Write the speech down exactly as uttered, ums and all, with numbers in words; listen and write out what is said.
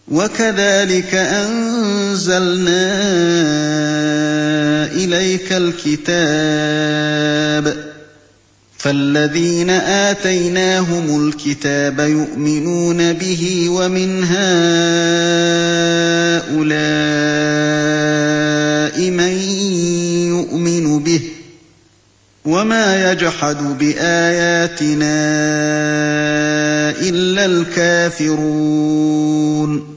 وَكَذَٰلِكَ أَنزَلْنَا إِلَيْكَ الْكِتَابَ ۚ فَالَّذِينَ آتَيْنَاهُمُ الْكِتَابَ يُؤْمِنُونَ بِهِ ۖ وَمِنْ هَٰؤُلَاءِ مَن يُؤْمِنُ بِهِ ۚ وَمَا يَجْحَدُ بِآيَاتِنَا إِلَّا الْكَافِرُونَ